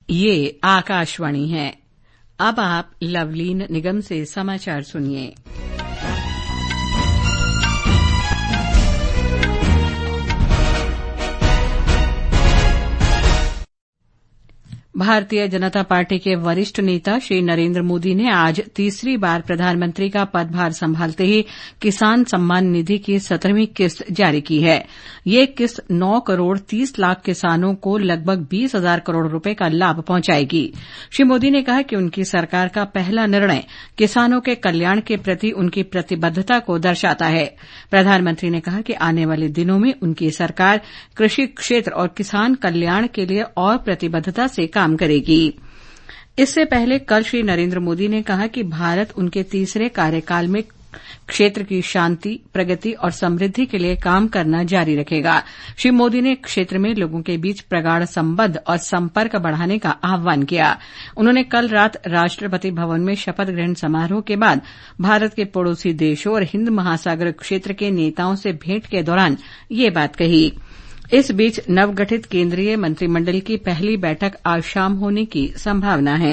ये आकाशवाणी है। अब आप लवलीन निगम से समाचार सुनिए। भारतीय जनता पार्टी के वरिष्ठ नेता श्री नरेंद्र मोदी ने आज तीसरी बार प्रधानमंत्री का पदभार संभालते ही किसान सम्मान निधि की 17वीं किस्त जारी की है। ये किस्त 9 करोड़ 30 लाख किसानों को लगभग 20,000 करोड़ रुपए का लाभ पहुंचाएगी। श्री मोदी ने कहा कि उनकी सरकार का पहला निर्णय किसानों के कल्याण के प्रति उनकी प्रतिबद्धता को दर्शाता है। प्रधानमंत्री ने कहा कि आने वाले दिनों में उनकी सरकार कृषि क्षेत्र और किसान कल्याण के लिए और प्रतिबद्धता से काम करेगी। इससे पहले कल श्री नरेंद्र मोदी ने कहा कि भारत उनके तीसरे कार्यकाल में क्षेत्र की शांति, प्रगति और समृद्धि के लिए काम करना जारी रखेगा। श्री मोदी ने क्षेत्र में लोगों के बीच प्रगाढ़ संबंध और संपर्क बढ़ाने का आह्वान किया। उन्होंने कल रात राष्ट्रपति भवन में शपथ ग्रहण समारोह के बाद भारत के पड़ोसी देशों और हिंद महासागर क्षेत्र के नेताओं से भेंट के दौरान ये बात कही। इस बीच नवगठित केंद्रीय मंत्रिमंडल की पहली बैठक आज शाम होने की संभावना है।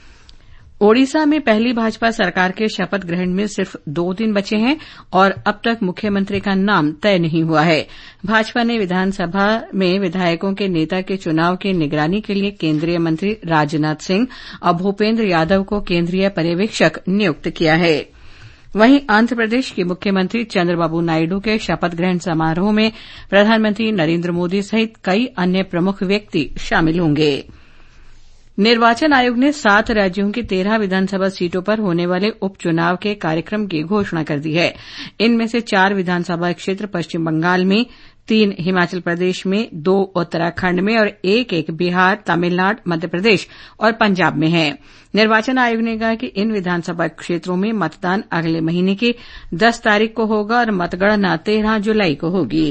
ओडिशा में पहली भाजपा सरकार के शपथ ग्रहण में सिर्फ 2 दिन बचे हैं और अब तक मुख्यमंत्री का नाम तय नहीं हुआ है। भाजपा ने विधानसभा में विधायकों के नेता के चुनाव की निगरानी के लिए केंद्रीय मंत्री राजनाथ सिंह और भूपेंद्र यादव को केंद्रीय पर्यवेक्षक नियुक्त किया है। वहीं आंध्र प्रदेश के मुख्यमंत्री चंद्रबाबू नायडू के शपथ ग्रहण समारोह में प्रधानमंत्री नरेंद्र मोदी सहित कई अन्य प्रमुख व्यक्ति शामिल होंगे। निर्वाचन आयोग ने 7 राज्यों की 13 विधानसभा सीटों पर होने वाले उपचुनाव के कार्यक्रम की घोषणा कर दी है। इनमें से 4 विधानसभा क्षेत्र पश्चिम बंगाल में, 3 हिमाचल प्रदेश में, 2 उत्तराखंड में और 1 बिहार, तमिलनाडु, मध्य प्रदेश और पंजाब में है। निर्वाचन आयोग ने कहा कि इन विधानसभा क्षेत्रों में मतदान अगले महीने की 10 तारीख को होगा और मतगणना 13 जुलाई को होगी।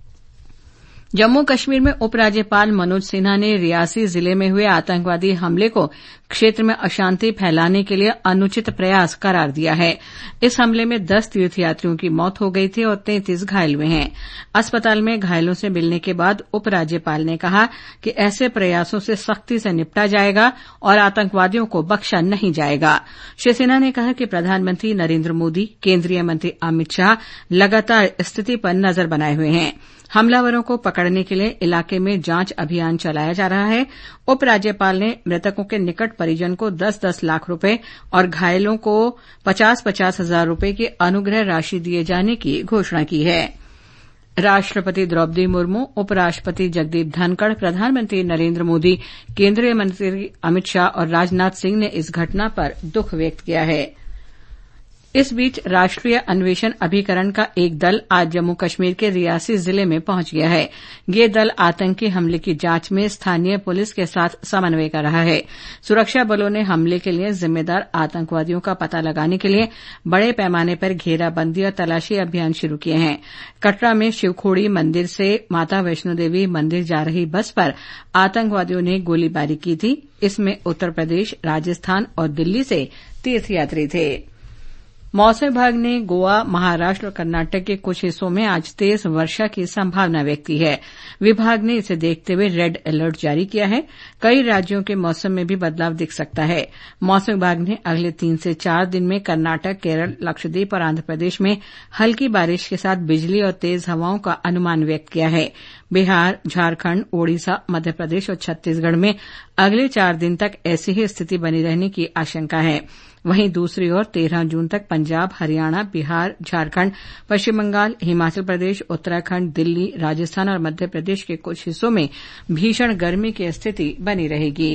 जम्मू कश्मीर में उपराज्यपाल मनोज सिन्हा ने रियासी जिले में हुए आतंकवादी हमले को क्षेत्र में अशांति फैलाने के लिए अनुचित प्रयास करार दिया है। इस हमले में 10 तीर्थयात्रियों की मौत हो गई थी और 33 घायल हुए हैं। अस्पताल में घायलों से मिलने के बाद उपराज्यपाल ने कहा कि ऐसे प्रयासों से सख्ती से निपटा जाएगा और आतंकवादियों को बख्शा नहीं जाएगा। श्री सिन्हा ने कहा कि प्रधानमंत्री नरेंद्र मोदी, केंद्रीय मंत्री अमित शाह लगातार स्थिति पर नजर बनाए हुए हैं। हमलावरों को पकड़ने के लिए इलाके में जांच अभियान चलाया जा रहा है। उपराज्यपाल ने मृतकों के निकट परिजन को 10-10 लाख रुपए और घायलों को 50-50 हजार रुपए की अनुग्रह राशि दिए जाने की घोषणा की है। राष्ट्रपति द्रौपदी मुर्मू, उपराष्ट्रपति जगदीप धनखड़, प्रधानमंत्री नरेंद्र मोदी, केंद्रीय मंत्री अमित शाह और राजनाथ सिंह ने इस घटना पर दुख व्यक्त किया है। इस बीच राष्ट्रीय अन्वेषण अभिकरण का एक दल आज जम्मू कश्मीर के रियासी जिले में पहुंच गया है। ये दल आतंकी हमले की जांच में स्थानीय पुलिस के साथ समन्वय कर रहा है। सुरक्षा बलों ने हमले के लिए जिम्मेदार आतंकवादियों का पता लगाने के लिए बड़े पैमाने पर घेराबंदी और तलाशी अभियान शुरू किए हैं। कटरा में शिवखोड़ी मंदिर से माता वैष्णो देवी मंदिर जा रही बस पर आतंकवादियों ने गोलीबारी की थी। इसमें उत्तर प्रदेश, राजस्थान और दिल्ली से तीर्थयात्री थे। मौसम विभाग ने गोवा, महाराष्ट्र और कर्नाटक के कुछ हिस्सों में आज तेज वर्षा की संभावना व्यक्त की है। विभाग ने इसे देखते हुए रेड अलर्ट जारी किया है। कई राज्यों के मौसम में भी बदलाव दिख सकता है। मौसम विभाग ने अगले 3 से 4 दिन में कर्नाटक, केरल, लक्षद्वीप और आंध्र प्रदेश में हल्की बारिश के साथ बिजली और तेज हवाओं का अनुमान व्यक्त किया है। बिहार, झारखंड, ओडिशा, मध्य प्रदेश और छत्तीसगढ़ में अगले 4 दिन तक ऐसी ही स्थिति बनी रहने की आशंका है। वहीं दूसरी ओर 13 जून तक पंजाब, हरियाणा, बिहार, झारखंड, पश्चिम बंगाल, हिमाचल प्रदेश, उत्तराखंड, दिल्ली, राजस्थान और मध्य प्रदेश के कुछ हिस्सों में भीषण गर्मी की स्थिति बनी रहेगी।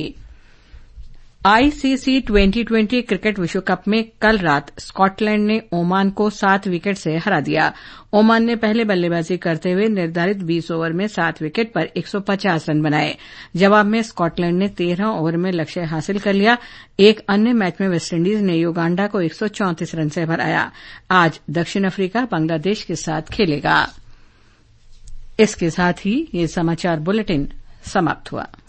आईसीसी 2020 क्रिकेट विश्व कप में कल रात स्कॉटलैंड ने ओमान को 7 विकेट से हरा दिया। ओमान ने पहले बल्लेबाजी करते हुए निर्धारित 20 ओवर में 7 विकेट पर 150 रन बनाए। जवाब में स्कॉटलैंड ने 13 ओवर में लक्ष्य हासिल कर लिया। एक अन्य मैच में वेस्टइंडीज ने युगांडा को 134 रन से हराया। आज दक्षिण अफ्रीका बांग्लादेश के साथ खेलेगा। इसके साथ ही ये समाचार बुलेटिन समाप्त हुआ।